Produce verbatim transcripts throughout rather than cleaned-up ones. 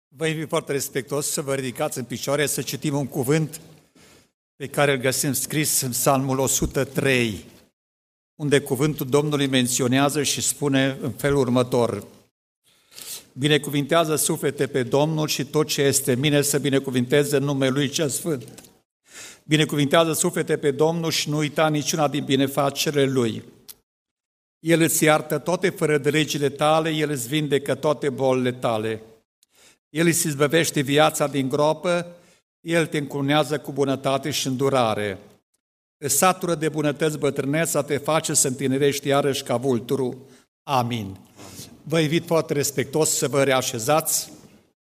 Vă invit foarte respectuos să vă ridicați în picioare, să citim un cuvânt pe care îl găsim scris în Psalmul o sută trei, unde cuvântul Domnului menționează și spune în felul următor: Binecuvintează suflete pe Domnul și tot ce este mine să binecuvinteze numele Lui cel Sfânt. Binecuvintează suflete pe Domnul și nu uita niciuna din binefacerile Lui. El îți iartă toate fără de legile tale, El îți vindecă toate bolile tale. El îți izbăvește viața din groapă, El te încunează cu bunătate și îndurare. Îți satură de bunătăți bătrâneța, te face să întinerești iarăși ca vulturul. Amin. Vă invit foarte respectuos să vă reașezați.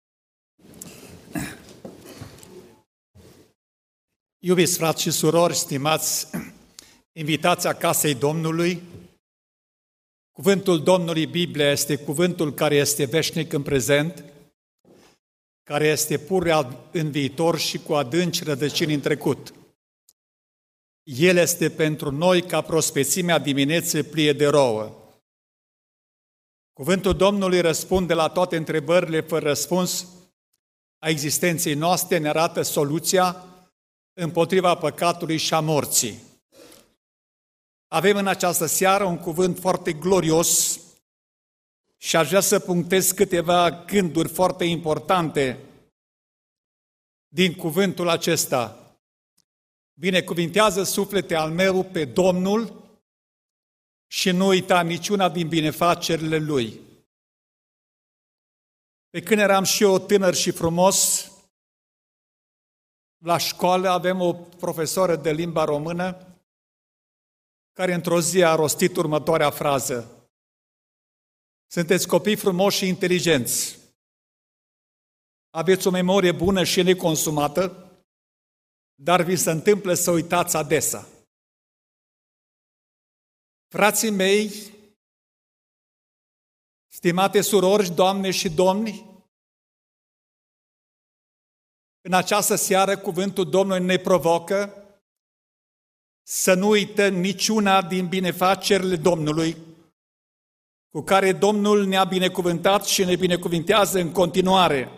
Iubiți frați și surori, stimați invitați a casei Domnului, cuvântul Domnului, Biblia, este cuvântul care este veșnic în prezent, care este pur în viitor și cu adânci rădăcini în trecut. El este pentru noi ca prospețimea dimineții plie de rouă. Cuvântul Domnului răspunde la toate întrebările fără răspuns a existenței noastre, ne arată soluția împotriva păcatului și a morții. Avem în această seară un cuvânt foarte glorios și aș vrea să punctez câteva gânduri foarte importante din cuvântul acesta. Binecuvintează suflete al meu pe Domnul și nu uita niciuna din binefacerile Lui. Pe când eram și eu tânăr și frumos, la școală avem o profesoră de limba română care într-o zi a rostit următoarea frază: sunteți copii frumoși și inteligenți, aveți o memorie bună și neconsumată, dar vi se întâmplă să uitați adesea. Frații mei, stimate surori, doamne și domni, în această seară cuvântul Domnului ne provocă să nu uităm niciuna din binefacerile Domnului, cu care Domnul ne-a binecuvântat și ne binecuvintează în continuare.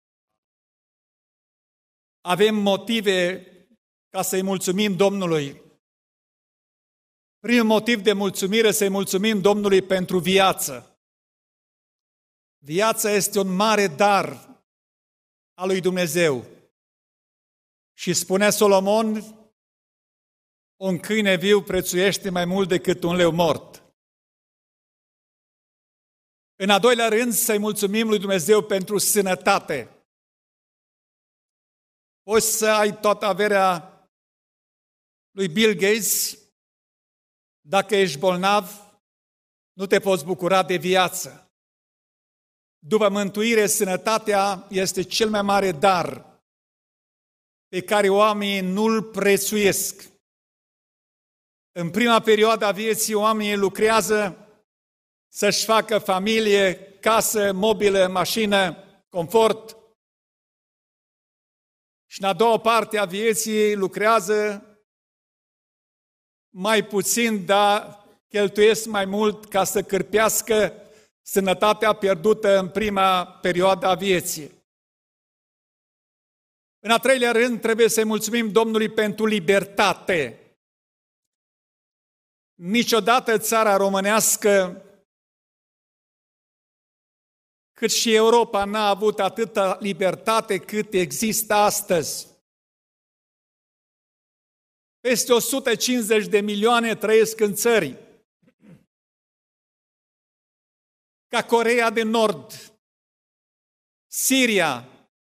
Avem motive ca să-i mulțumim Domnului. Primul motiv de mulțumire, să-i mulțumim Domnului pentru viață. Viața este un mare dar al lui Dumnezeu. Și spunea Solomon, un câine viu prețuiește mai mult decât un leu mort. În a doilea rând, să-i mulțumim lui Dumnezeu pentru sănătate. Poți să ai toată averea lui Bill Gates, dacă ești bolnav, nu te poți bucura de viață. După mântuire, sănătatea este cel mai mare dar pe care oamenii nu-l prețuiesc. În prima perioadă a vieții, oamenii lucrează să-și facă familie, casă, mobilă, mașină, confort. Și în a doua parte a vieții lucrează mai puțin, dar cheltuiesc mai mult ca să cârpească sănătatea pierdută în prima perioadă a vieții. În a treilea rând, trebuie să-i mulțumim Domnului pentru libertate. Niciodată țara românească, cât și Europa, n-a avut atâta libertate cât există astăzi. Peste o sută cincizeci de milioane trăiesc în țări ca Coreea de Nord, Siria,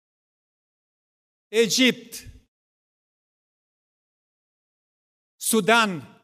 Egipt, Sudan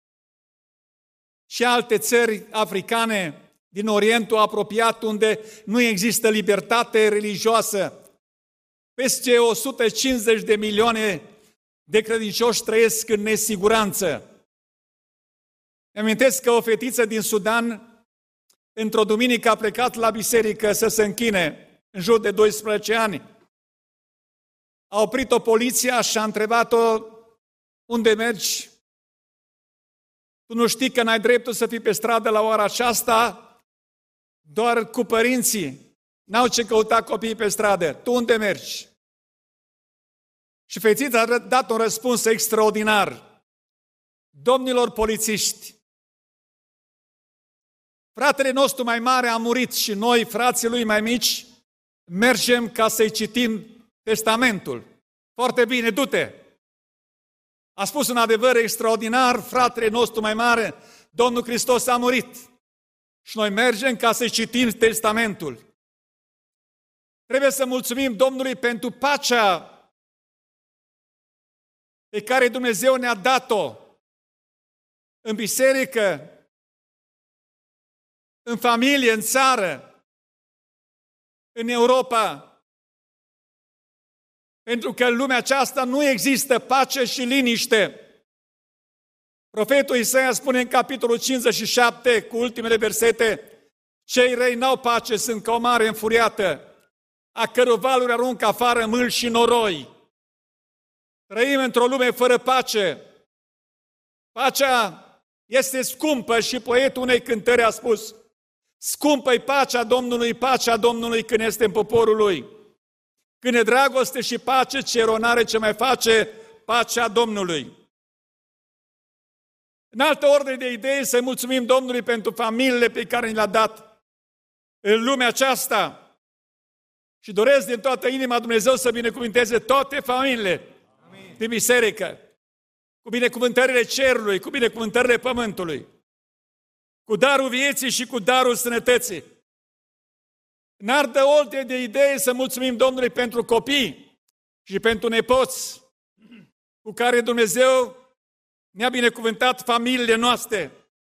și alte țări africane din Orientul apropiat, unde nu există libertate religioasă. Peste o sută cincizeci de milioane de credincioși trăiesc în nesiguranță. Îmi amintesc că o fetiță din Sudan, într-o duminică, a plecat la biserică să se închine, în jur de doisprezece ani. A oprit-o poliția și a întrebat-o: unde mergi? Tu nu știi că n-ai dreptul să fii pe stradă la ora aceasta? Doar cu părinții N-au ce căuta copiii pe stradă. Tu unde mergi? Și fetița a dat un răspuns extraordinar. Domnilor polițiști, fratele nostru mai mare a murit și noi, frații lui mai mici, mergem ca să-i citim testamentul. Foarte bine, du-te! A spus un adevăr extraordinar, fratele nostru mai mare, Domnul Hristos a murit. Și noi mergem ca să-i citim testamentul. Trebuie să mulțumim Domnului pentru pacea pe care Dumnezeu ne-a dat-o în biserică, în familie, în țară, în Europa. Pentru că în lumea aceasta nu există pace și liniște. Profetul Isaia spune în capitolul cincizeci și șapte, cu ultimele versete, cei răi n-au pace, sunt ca o mare înfuriată, a căror valuri aruncă afară mâlni și noroi. Trăim într-o lume fără pace. Pacea este scumpă și poetul unei cântări a spus, scumpă-i pacea Domnului, pacea Domnului când este în poporul lui. Când e dragoste și pace, ce eronare ce mai face pacea Domnului. În altă ordine de idei, să mulțumim Domnului pentru familiile pe care ni le-a dat în lumea aceasta. Și doresc din toată inima Dumnezeu să binecuvânteze toate familiile Amin. Din biserică, cu binecuvântările cerului, cu binecuvântările pământului, cu darul vieții și cu darul sănătății. În altă ordine de idei, să mulțumim Domnului pentru copii și pentru nepoți, cu care Dumnezeu ne-a binecuvântat familiile noastre.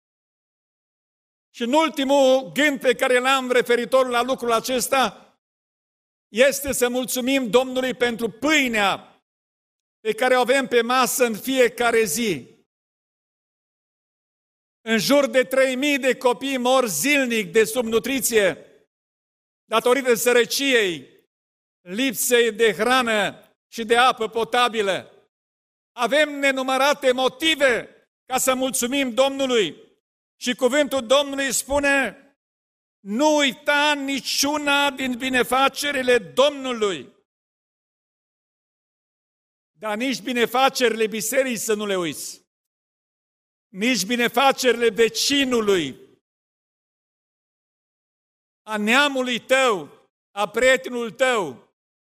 Și în ultimul gând pe care l-am referitor la lucrul acesta, este să mulțumim Domnului pentru pâinea pe care o avem pe masă în fiecare zi. În jur de trei mii de copii mor zilnic de subnutriție, datorită sărăciei, lipsei de hrană și de apă potabilă. Avem nenumărate motive ca să mulțumim Domnului. Și cuvântul Domnului spune, nu uita niciuna din binefacerile Domnului. Dar nici binefacerile bisericii să nu le uiți. Nici binefacerile vecinului, a neamului tău, a prietenului tău.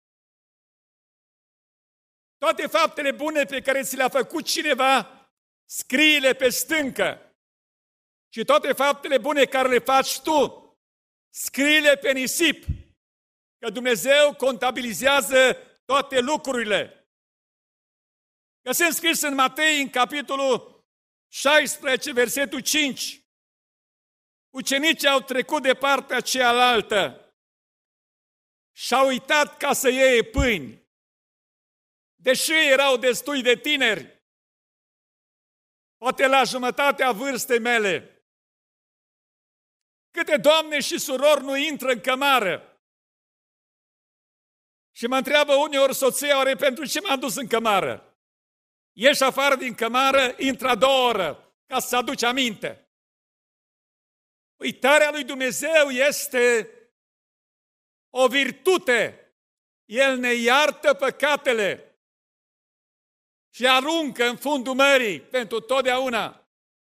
Toate faptele bune pe care ți le-a făcut cineva, scrie-le pe stâncă. Și toate faptele bune care le faci tu, scrie-le pe nisip, că Dumnezeu contabilizează toate lucrurile. Găsim scris în Matei, în capitolul șaisprezece, versetul cinci. Ucenicii au trecut de partea cealaltă și au uitat ca să iei pâini. Deși erau destui de tineri, poate la jumătatea vârstei mele, câte doamne și surori nu intră în cămară? Și mă întreabă uneori soția, oare pentru ce m-am dus în cămară? Ieși afară din cămară, intră a doua oră, ca să aduci aminte. Uitarea lui Dumnezeu este o virtute. El ne iartă păcatele și aruncă în fundul mării pentru totdeauna.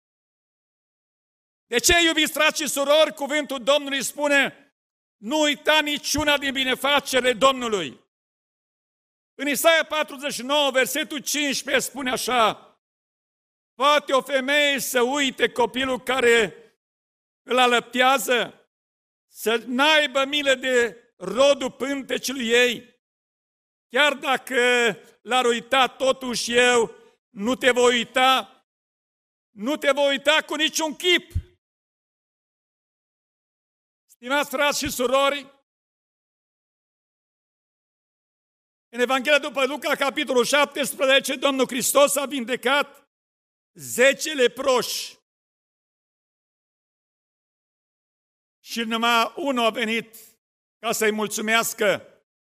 De ce, iubiți frați și surori, cuvântul Domnului spune, nu uita niciuna din binefacerile Domnului. În Isaia patruzeci și nouă, versetul cincisprezece, spune așa, poate o femeie să uite copilul care îl alăptează, să n-aibă milă de rodul pântecului ei, chiar dacă l-ar uita totuși eu, nu te voi uita, nu te voi uita cu niciun chip. Stimați frați și surori, în Evanghelia după Luca, capitolul șaptesprezece, Domnul Hristos a vindecat zece leproși. Și numai unul a venit ca să-i mulțumească.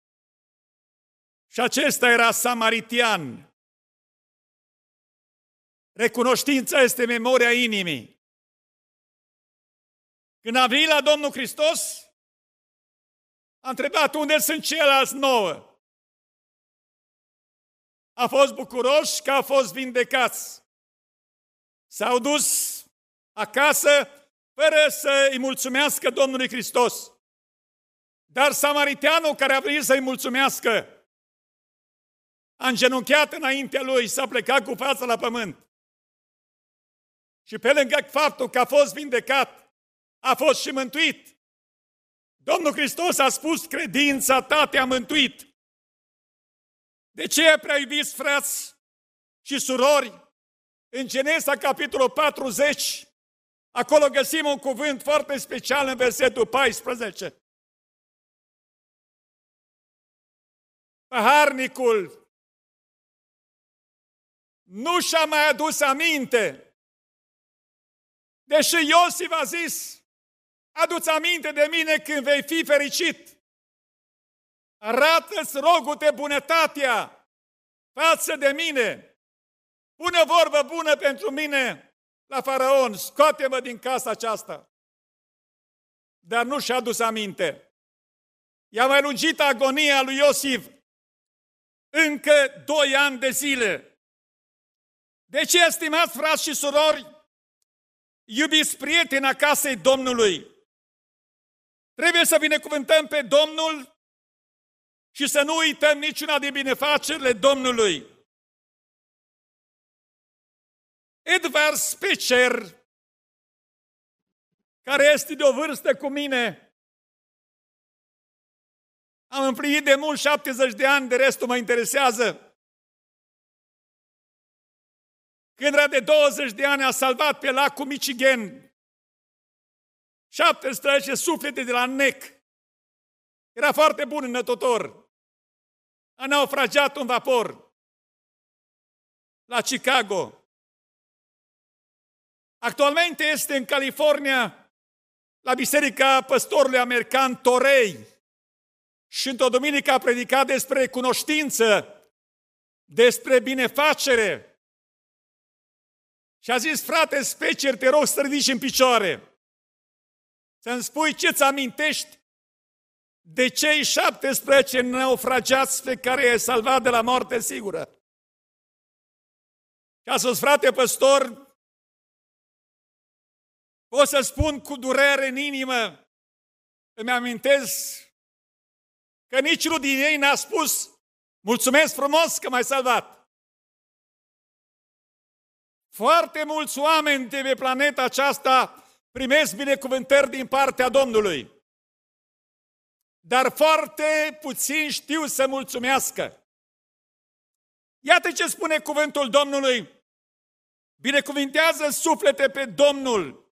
Și acesta era samaritian. Recunoștința este memoria inimii. Când a venit la Domnul Hristos, A întrebat unde sunt ceilalți nouă. A fost bucuroși că au fost vindecați. S-au dus acasă fără să îi mulțumească Domnului Hristos. Dar samariteanul care a venit să-i mulțumească a îngenunchiat înaintea lui, s-a plecat cu fața la pământ. Și pe lângă faptul că a fost vindecat, a fost și mântuit. Domnul Hristos a spus, credința ta te-a mântuit. De ce, prea iubiți frați și surori, în Genesa, capitolul patruzeci, acolo găsim un cuvânt foarte special în versetul paisprezece. Paharnicul nu și-a mai adus aminte, deși Iosif a zis, adu-ți aminte de mine când vei fi fericit. Arată-ți, rogu-te, bunătatea față de mine. Pune vorbă bună pentru mine la faraon, scoate-mă din casa aceasta. Dar nu și-a adus aminte. I-a mai lungit agonia lui Iosif încă doi ani de zile. De ce, estimați frați și surori, iubiți prieteni a casei Domnului, trebuie să binecuvântăm pe Domnul și să nu uităm niciuna din binefacerile Domnului. Edvard Specher, care este de o vârstă cu mine, am împlinit de mult șaptezeci de ani, de restul mă interesează. Când era de douăzeci de ani, a salvat pe lacul Michigan șaptesprezece suflete de la nec. Era foarte bun înătător. A naufragiat un vapor la Chicago. Actualmente este în California, la Biserica Păstorului American Torrey. Și într-o duminică a predicat despre cunoștință, despre binefacere. Și a zis, frate Specer, te rog să te ridici în picioare. Să-mi spui ce-ți amintești de cei șaptesprezece naufragiați pe care i-ai salvat de la moarte sigură. Și a spus, frate păstor, pot să spun cu durere în inimă, îmi amintesc că niciunul din ei n-a spus, mulțumesc frumos că m-ai salvat. Foarte mulți oameni de pe planeta aceasta primesc binecuvântări din partea Domnului. Dar foarte puțini știu să mulțumească. Iată ce spune cuvântul Domnului. Binecuvintează suflete pe Domnul,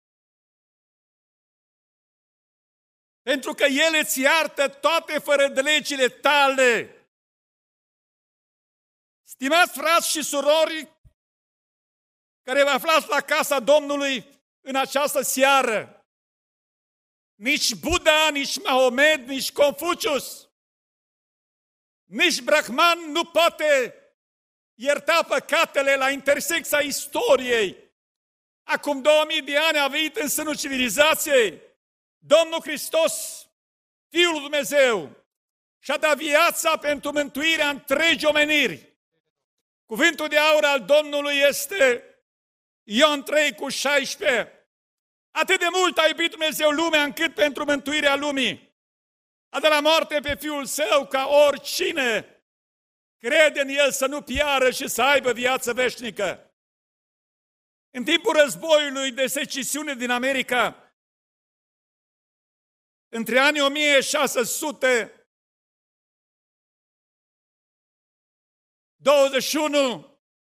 pentru că El îți iartă toate fără de legile tale. Stimați frați și surori, care vă aflați la casa Domnului în această seară, nici Buddha, nici Mahomet, nici Confucius, nici Brahman nu poate ierta păcatele la intersecția istoriei. Acum două mii de ani a venit în sânul civilizației Domnul Hristos, Fiul lui Dumnezeu, și-a dat viața pentru mântuirea întregii omeniri. Cuvântul de aur al Domnului este Ioan trei cu șaisprezece. Atât de mult a iubit Dumnezeu lumea încât pentru mântuirea lumii a dat la moarte pe Fiul Său ca oricine crede în El să nu piară și să aibă viață veșnică. În timpul războiului de secesiune din America, între anii o mie șase sute douăzeci și unu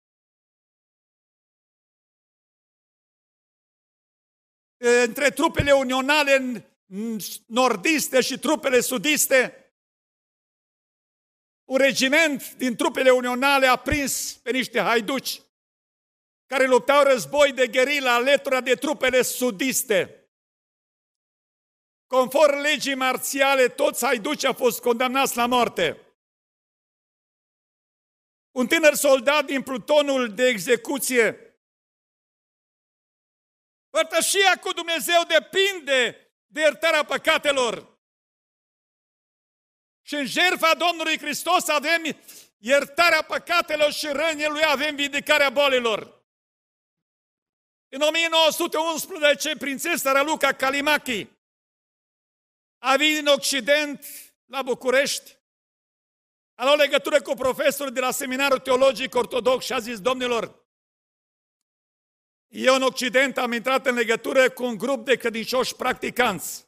între trupele unionale nordiste și trupele sudiste, un regiment din trupele unionale a prins pe niște haiduci care luptau război de gherila alături de trupele sudiste. Conform legii marțiale, toți haiduci au fost condamnați la moarte. Un tânăr soldat din plutonul de execuție, părtășia cu Dumnezeu depinde de iertarea păcatelor. Și în jertfa Domnului Hristos avem iertarea păcatelor și rănile Lui avem vindecarea bolilor. În o mie nouă sute unsprezece, prințesa Raluca Callimachi a venit din Occident la București, a luat legătură cu profesorul de la Seminarul Teologic Ortodox și a zis: domnilor, eu în Occident am intrat în legătură cu un grup de credincioși practicanți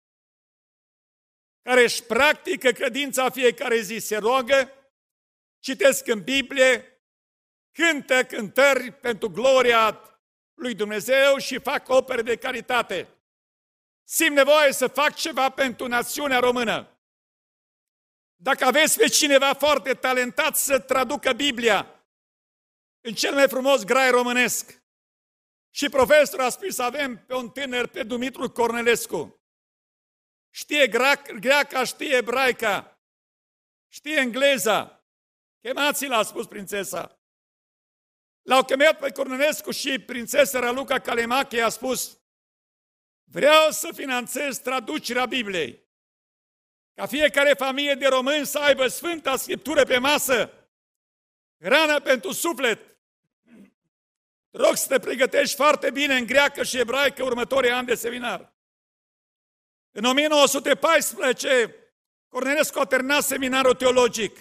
care își practică credința fiecare zi, se roagă, citesc în Biblie, cântă cântări pentru gloria lui Dumnezeu și fac opere de caritate. Simt nevoie să fac ceva pentru națiunea română. Dacă aveți pe cineva foarte talentat să traducă Biblia în cel mai frumos grai românesc, și profesorul a spus: avem pe un tânăr, pe Dumitru Cornelescu. Știe greaca, știe ebraica, știe engleza. Chemați-l, a spus prințesa. L-au chemat pe Cornelescu și prințesa Raluca Callimachi a spus: vreau să finanțez traducerea Bibliei, ca fiecare familie de români să aibă Sfânta Scriptură pe masă, hrană pentru suflet. Rog să te pregătești foarte bine în greacă și ebraică următorii ani de seminar. În o mie nouă sute paisprezece, Cornelescu a terminat seminarul teologic.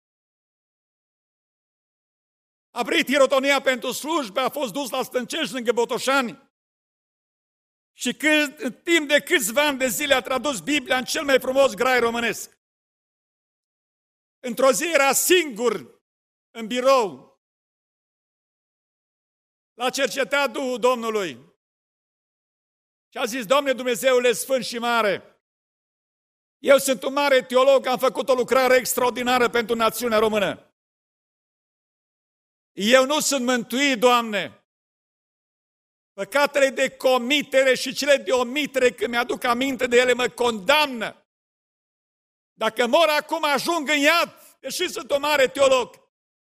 A primit hirotonia pentru slujbe, a fost dus la Stâncești, lângă Botoșani, și când, în timp de câțiva ani de zile a tradus Biblia în cel mai frumos grai românesc. Într-o zi era singur în birou. L-a cercetat Duhul Domnului și a zis: Doamne Dumnezeule Sfânt și Mare, eu sunt un mare teolog, am făcut o lucrare extraordinară pentru națiunea română. Eu nu sunt mântuit, Doamne. Păcatele de comitere și cele de omitere, când mi-aduc aminte de ele, mă condamnă. Dacă mor acum, ajung în iad, deși sunt un mare teolog.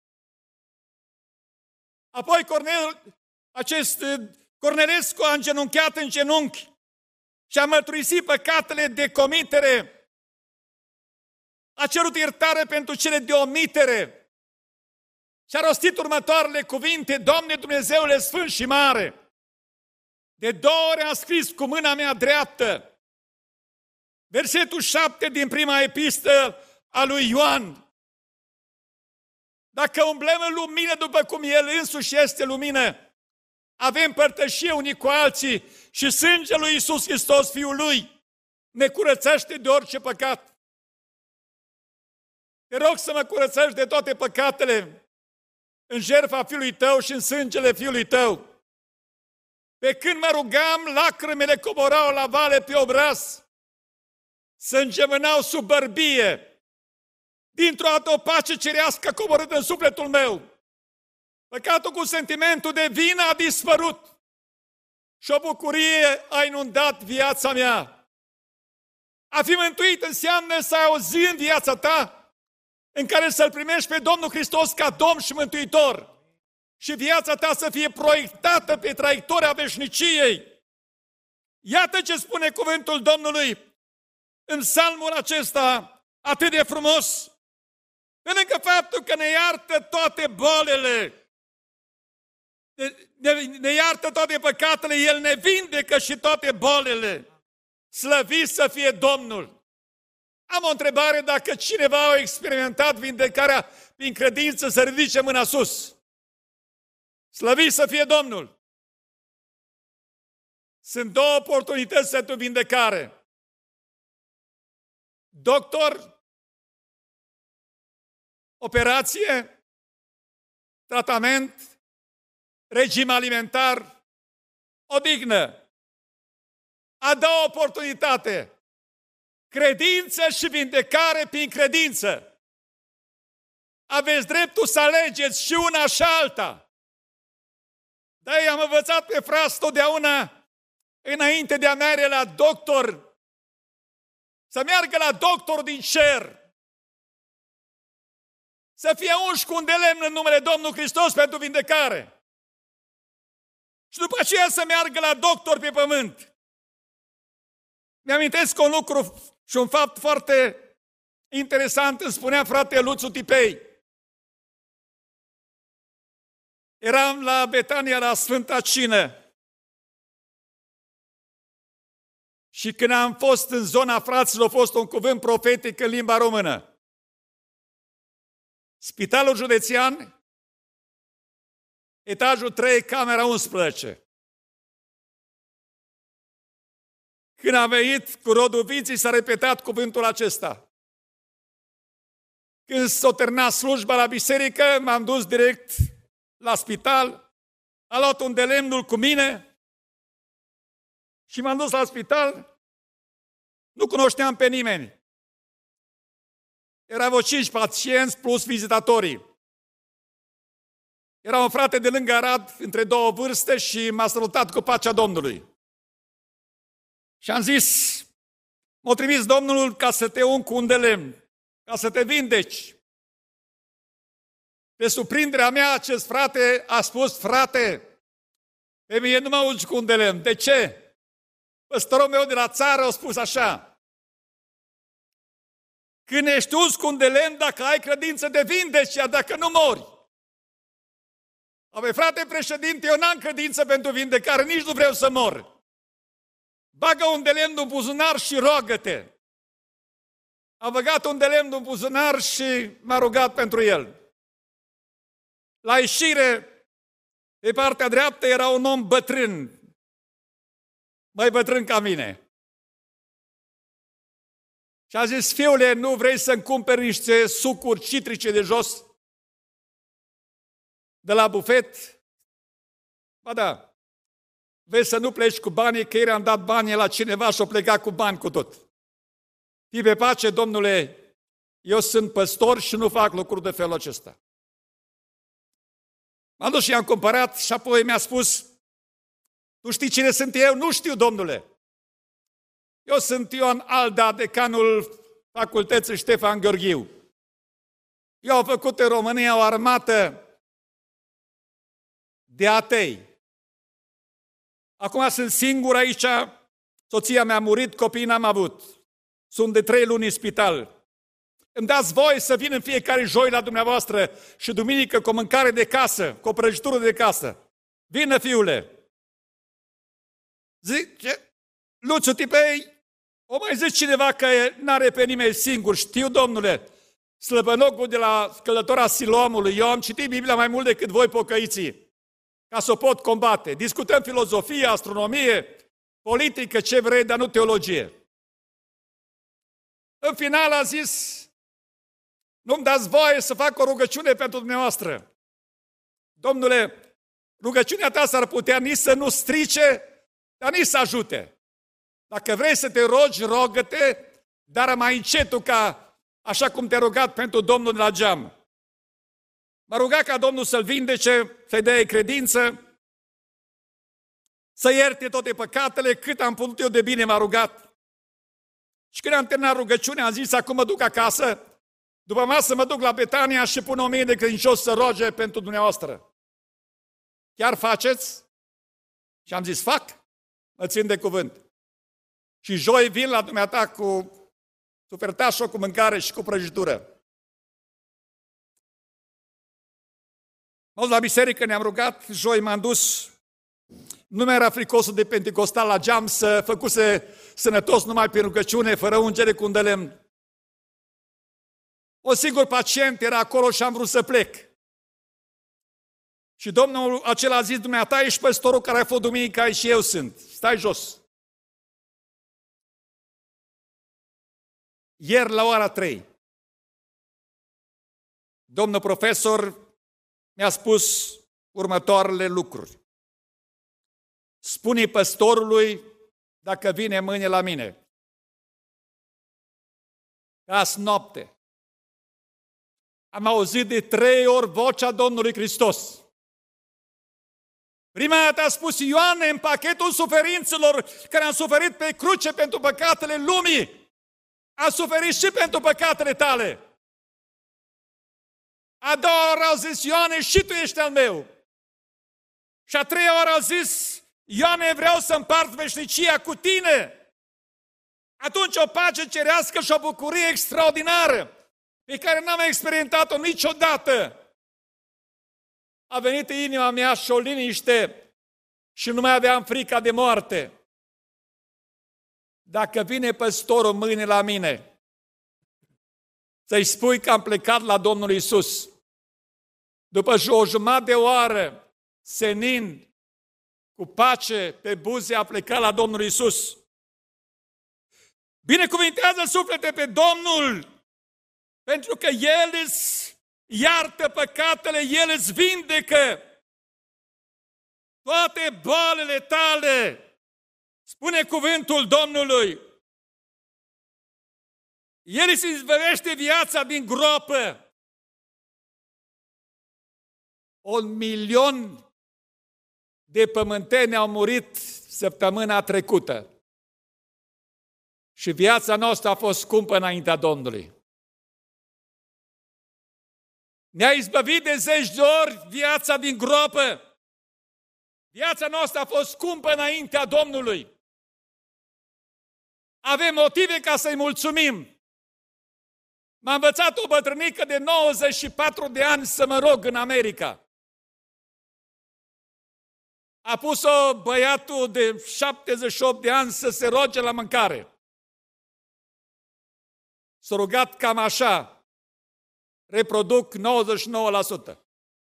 Apoi Cornel, acest Cornelescu a îngenunchiat în genunchi și a mărturisit păcatele de comitere. A cerut iertare pentru cele de omitere și a rostit următoarele cuvinte: Doamne Dumnezeule Sfânt și Mare, de două ori am scris cu mâna mea dreaptă versetul șapte din prima epistolă a lui Ioan. Dacă umblăm în lumină după cum El însuși este lumină, avem părtășie unii cu alții și sângele lui Iisus Hristos, Fiul Lui, ne curățește de orice păcat. Te rog să mă curățești de toate păcatele în jertfa Fiului Tău și în sângele Fiului Tău. Pe când mă rugam, lacrimile coborau la vale pe obraz, sângemânau sub bărbie. Dintr-o dată o pace cerească a coborât în sufletul meu. Păcatul cu sentimentul de vină a dispărut și o bucurie a inundat viața mea. A fi mântuit înseamnă să auzi în viața ta, în care să-L primești pe Domnul Hristos ca Domn și Mântuitor, și viața ta să fie proiectată pe traiectoria veșniciei. Iată ce spune cuvântul Domnului în psalmul acesta atât de frumos. Pe lângă faptul că ne iartă toate bolile, ne, ne, ne iartă toate păcatele, El ne vindecă și toate bolile. Slăvit să fie Domnul! Am o întrebare: dacă cineva a experimentat vindecarea prin credință, să ridice mâna sus. Slăvit să fie Domnul! Sunt două oportunități pentru vindecare. Doctor, operație, tratament, regim alimentar, odihnă. A doua oportunitate: credință și vindecare prin credință. Aveți dreptul să alegeți și una și alta. Dar i-am învățat pe frați totdeauna, înainte de a merge la doctor, să meargă la doctor din cer. Să fie unși cu un de lemn în numele Domnului Hristos pentru vindecare. Și după aceea să meargă la doctor pe pământ. Mi-amintesc un lucru și un fapt foarte Interesant, îmi spunea frate Luțu Tipei. Eram la Betania, la Sfânta Cină. Și când am fost în zona fraților, a fost un cuvânt profetic în limba română. Spitalul județean, etajul trei, camera unsprezece. Când am venit cu rodul viții, s-a repetat cuvântul acesta. Când s-a terminat slujba la biserică, m-am dus direct la spital, am luat un de lemnul cu mine și m-am dus la spital. Nu cunoșteam pe nimeni. Erau cinci pacienți plus vizitatorii. Era un frate de lângă Arad, între două vârste, și m-a salutat cu pacea Domnului. Și am zis, m-a trimis Domnul ca să te ung cu un de lemn, ca să te vindeci. Pe surprinderea mea, acest frate a spus, frate, pe mine nu mă ungi cu un de lemn. De ce? Păstorul meu de la țară a spus așa, când ești uns cu un de lemn, dacă ai credință de vindeci, iar dacă nu mori. Apoi, frate președinte, eu n-am credință pentru vindecare, nici nu vreau să mor. Bagă un de lemn în buzunar și roagă-te. A băgat un de lemn în buzunar și m-a rugat pentru el. La ieșire, pe partea dreaptă, era un om bătrân, mai bătrân ca mine. Și a zis, fiule, nu vrei să-mi cumperi niște sucuri citrice de jos? De la bufet? Ba da. Vezi să nu pleci cu banii, că ieri am dat banii la cineva și o plecat cu bani cu tot. Fii pe pace, domnule, eu sunt păstor și nu fac lucruri de felul acesta. M-am dus și i-am cumpărat și apoi mi-a spus, tu știi cine sunt eu? Nu știu, domnule. Eu sunt Ioan Alda, decanul facultății Ștefan Gheorghiu. Eu am făcut în România o armată de atei. Acum sunt singur aici, soția mea a murit, copiii n-am avut. Sunt de trei luni în spital. Îmi dați voie să vin în fiecare joi la dumneavoastră și duminică cu o mâncare de casă, cu o prăjitură de casă. Vină, fiule! Zice, Luțu Tipei, o mai zice cineva că n-are pe nimeni singur. Știu, domnule, slăbănocul de la călătora Siloamului, eu am citit Biblia mai mult decât voi, pocăiții, ca să o pot combate. Discutăm filozofie, astronomie, politică, ce vrei, dar nu teologie. În final a zis, nu-mi dați voie să fac o rugăciune pentru dumneavoastră. Domnule, rugăciunea ta s-ar putea nici să nu strice, dar nici să ajute. Dacă vrei să te rogi, rogă-te, dar mai încetul ca așa cum te-a rugat pentru Domnul de la geam. M-a rugat ca Domnul să-l vindece, să-i dea credință, să ierte toate păcatele, cât am putut eu de bine m-a rugat. Și când am terminat rugăciunea, am zis, acum mă duc acasă, după masă mă duc la Betania și pun o mie de credincioși să roage pentru dumneavoastră. Chiar faceți? Și am zis, fac, mă țin de cuvânt. Și joi vin la dumneata cu sufertașul, cu mâncare și cu prăjitură. M-am dus la biserică, ne-am rugat, joi m-am dus. Nu mi-era fricosul de pentecostal la geam să făcuse sănătos numai pe rugăciune, fără ungere cu un de lemn. Un singur pacient era acolo și am vrut să plec. Și domnul acela a zis, dumneata, ești păstorul care a fost duminica și eu sunt. Stai jos. Ieri la ora trei, domnul profesor mi-a spus următoarele lucruri. Spune păstorului dacă vine mâine la mine. Azi noapte am auzit de trei ori vocea Domnului Hristos. Prima dată a spus, Ioane, în pachetul suferințelor care am suferit pe cruce pentru păcatele lumii, a suferit și pentru păcatele tale. A doua oară au zis, Ioane, și tu ești al meu. Și a treia oară au zis, Ioane, vreau să împart veșnicia cu tine. Atunci o pace cerească și o bucurie extraordinară, pe care n-am experimentat-o niciodată, a venit în inima mea și o liniște și nu mai aveam frica de moarte. Dacă vine păstorul mâine la mine, să-i spui că am plecat la Domnul Iisus, după o jumătate de oră, senind, cu pace pe buze, a plecat la Domnul Iisus. Binecuvintează suflete pe Domnul, pentru că El îți iartă păcatele, El îți vindecă toate boalele tale. Spune cuvântul Domnului. El îți izbăvește viața din gropă. Un milion de pământeni au murit săptămâna trecută. Și viața noastră a fost scumpă înaintea Domnului. Ne-a izbăvit de zeci de ori viața din gropă. Viața noastră a fost scumpă înaintea Domnului. Avem motive ca să-i mulțumim. M-a învățat o bătrânică de nouăzeci și patru de ani să mă rog în America. A pus-o băiatul de șaptezeci și opt de ani să se roage la mâncare. S-a rugat cam așa, reproduc nouăzeci și nouă la sută.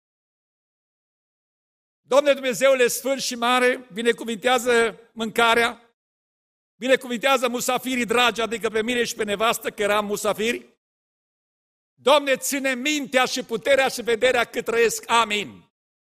Domnule Dumnezeule Sfânt și Mare, binecuvintează mâncarea, binecuvintează musafirii dragi, adică pe mine și pe nevastă, că eram musafiri. Doamne, ține mintea și puterea și vederea cât trăiesc. Amin.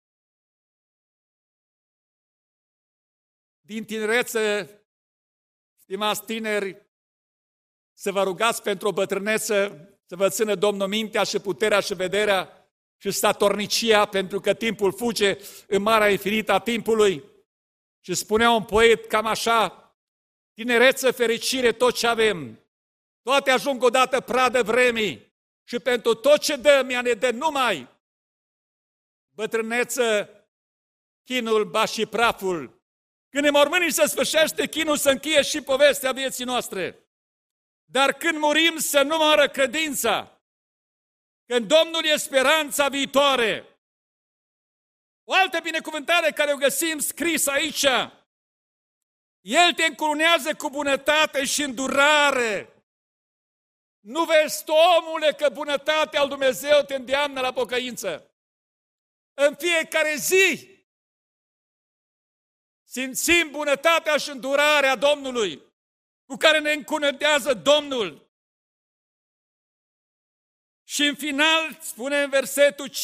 Din tinerețe, stimați tineri, să vă rugați pentru o bătrâneță, să vă țină Domnul mintea și puterea și vederea și statornicia, pentru că timpul fuge în marea infinită a timpului. Și spunea un poet cam așa: tinereță, fericire, tot ce avem, toate ajung odată pradă vremii și pentru tot ce dăm, ea ne dă numai bătrâneță, chinul, ba și praful. Când ne mormânim se sfârșește chinul, să încheie și povestea vieții noastre. Dar când murim să nu moară credința, când Domnul e speranța viitoare. O altă binecuvântare care o găsim scris aici: El te încurunează cu bunătate și îndurare. Nu vezi, omule, că bunătatea lui Dumnezeu te îndeamnă la pocăință. În fiecare zi simțim bunătatea și îndurarea Domnului, cu care ne încununează Domnul. Și în final spune în versetul